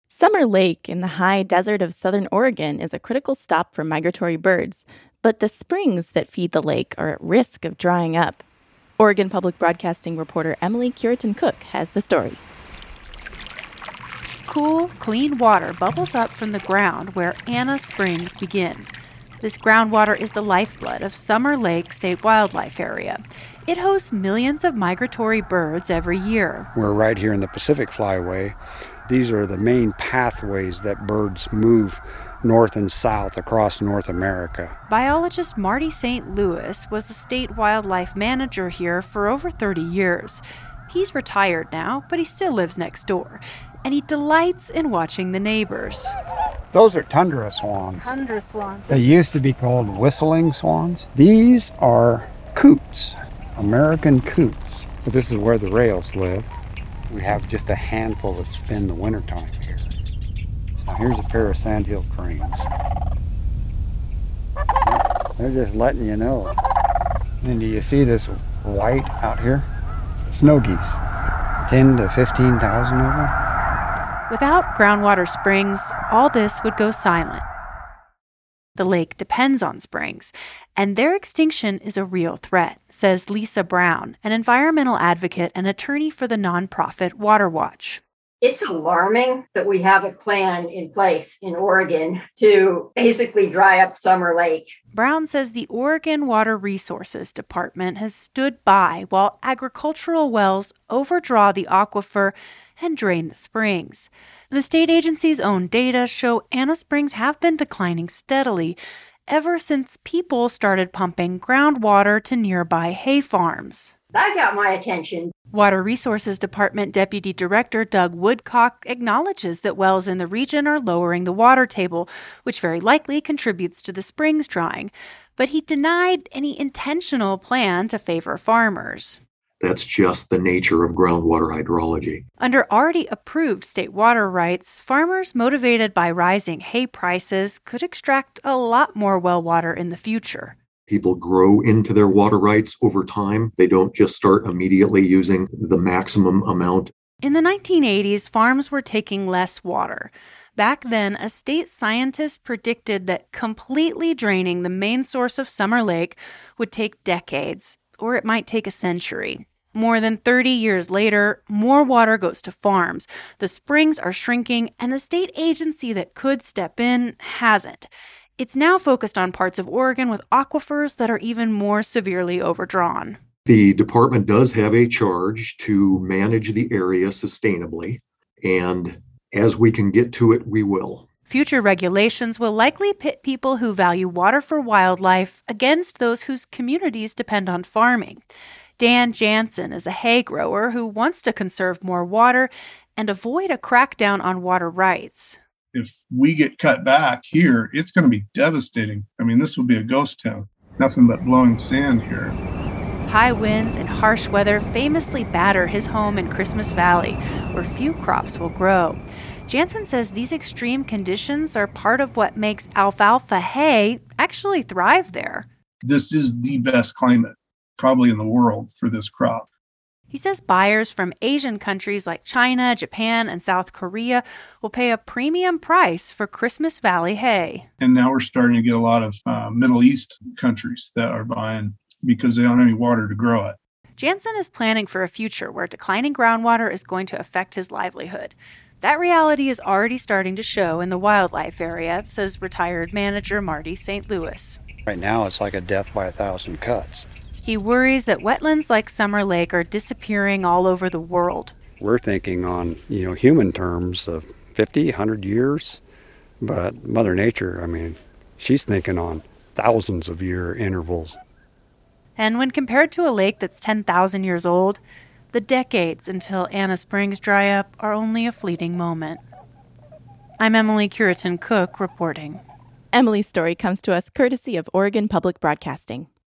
Summer Lake in the high desert of southern Oregon is a critical stop for migratory birds, but the springs that feed the lake are at risk of drying up. Oregon Public Broadcasting reporter Emily Curitin-Cook has the story. Cool, clean water bubbles up from the ground where Anna Springs begin. This groundwater is the lifeblood of Summer Lake State Wildlife Area. It hosts millions of migratory birds every year. We're right here in the Pacific Flyway. These are the main pathways that birds move north and south across North America. Biologist Marty St. Louis was a state wildlife manager here for over 30 years. He's retired now, but he still lives next door, and he delights in watching the neighbors. Those are tundra swans. Tundra swans. They used to be called whistling swans. These are coots, American coots. So this is where the rails live. We have just a handful that spend the wintertime here. So here's a pair of sandhill cranes. They're just letting you know. And do you see this white out here? Snow geese. 10 to 15,000 of them. Without groundwater springs, all this would go silent. The lake depends on springs, and their extinction is a real threat, says Lisa Brown, an environmental advocate and attorney for the nonprofit Water Watch. It's alarming that we have a plan in place in Oregon to basically dry up Summer Lake. Brown says the Oregon Water Resources Department has stood by while agricultural wells overdraw the aquifer and drain the springs. The state agency's own data show Anna Springs have been declining steadily ever since people started pumping groundwater to nearby hay farms. That got my attention. Water Resources Department Deputy Director Doug Woodcock acknowledges that wells in the region are lowering the water table, which very likely contributes to the springs drying. But he denied any intentional plan to favor farmers. That's just the nature of groundwater hydrology. Under already approved state water rights, farmers motivated by rising hay prices could extract a lot more well water in the future. People grow into their water rights over time. They don't just start immediately using the maximum amount. In the 1980s, farms were taking less water. Back then, a state scientist predicted that completely draining the main source of Summer Lake would take decades, or it might take a century. More than 30 years later, more water goes to farms. The springs are shrinking, and the state agency that could step in hasn't. It's now focused on parts of Oregon with aquifers that are even more severely overdrawn. The department does have a charge to manage the area sustainably, and as we can get to it, we will. Future regulations will likely pit people who value water for wildlife against those whose communities depend on farming. Dan Jansen is a hay grower who wants to conserve more water and avoid a crackdown on water rights. If we get cut back here, it's going to be devastating. I mean, this will be a ghost town. Nothing but blowing sand here. High winds and harsh weather famously batter his home in Christmas Valley, where few crops will grow. Jansen says these extreme conditions are part of what makes alfalfa hay actually thrive there. This is the best climate, probably in the world, for this crop. He says buyers from Asian countries like China, Japan, and South Korea will pay a premium price for Christmas Valley hay. And now we're starting to get a lot of Middle East countries that are buying because they don't have any water to grow it. Jansen is planning for a future where declining groundwater is going to affect his livelihood. That reality is already starting to show in the wildlife area, says retired manager Marty St. Louis. Right now, it's like a death by 1,000 cuts. He worries that wetlands like Summer Lake are disappearing all over the world. We're thinking on, human terms of 50, 100 years. But Mother Nature, she's thinking on thousands of year intervals. And when compared to a lake that's 10,000 years old, the decades until Anna Springs dry up are only a fleeting moment. I'm Emily Curitin-Cook reporting. Emily's story comes to us courtesy of Oregon Public Broadcasting.